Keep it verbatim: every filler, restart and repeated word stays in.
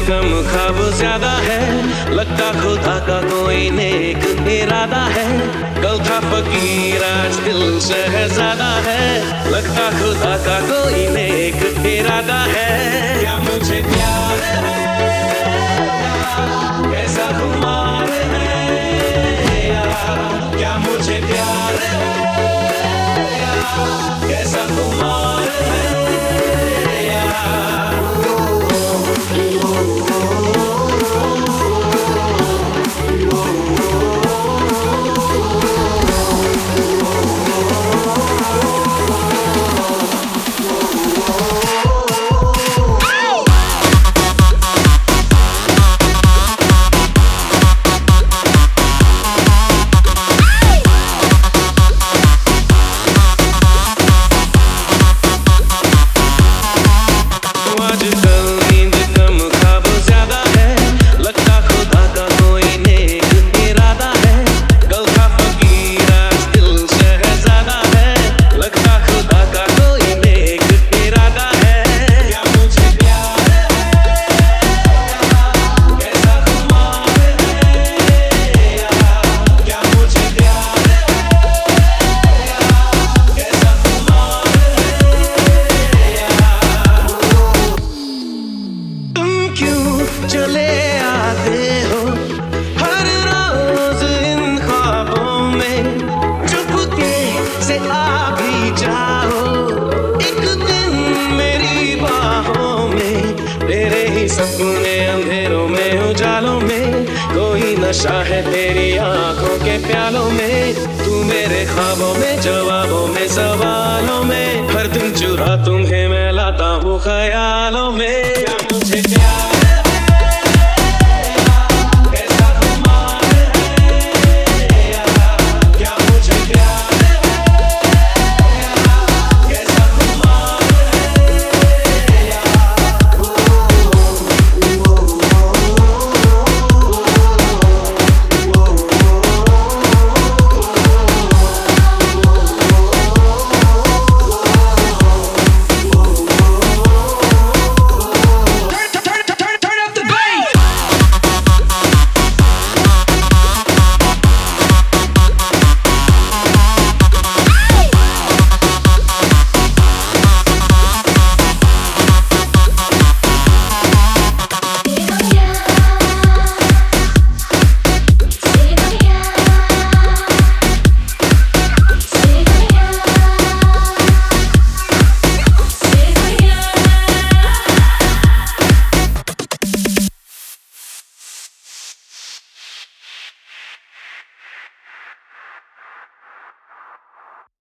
कम ख्वाब ज्यादा है, लगता खुदा का कोई नेक इरादा है। कल था फकीर आज दिल शहजादा है, लगता खुदा का कोई नेक इरादा है। क्या मुझे प्यार है, कैसा खुमार है यार, क्या मुझे प्यार है, कैसा खुमार है यार। चले आते हो हर रोज इन ख्वाबों में, चुपके से आ भी जाओ एक दिन मेरी बाहों में। तेरे ही सपने अंधेरों में उजालों में, कोई नशा है तेरी आंखों के प्यालों में। तू मेरे ख्वाबों में, जवाबों में, सवालों में, हर दिन चुरा तुम्हें मैं लाता हूँ ख्यालों में।